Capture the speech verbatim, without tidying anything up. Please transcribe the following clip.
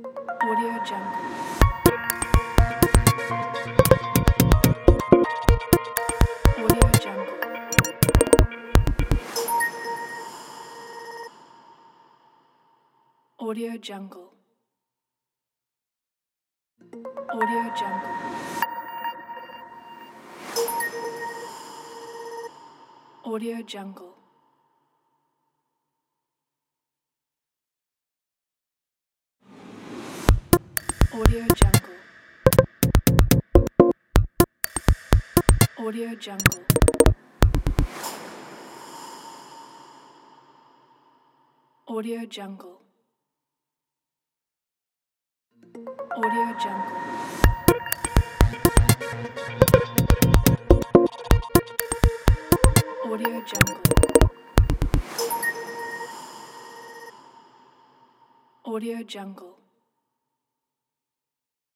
Audio Jungle. Audio Jungle. Audio Jungle. Audio Jungle. Audio Jungle. Audio Jungle. Audio Jungle. Audio Jungle. Audio Jungle. Audio Jungle. Audio Jungle.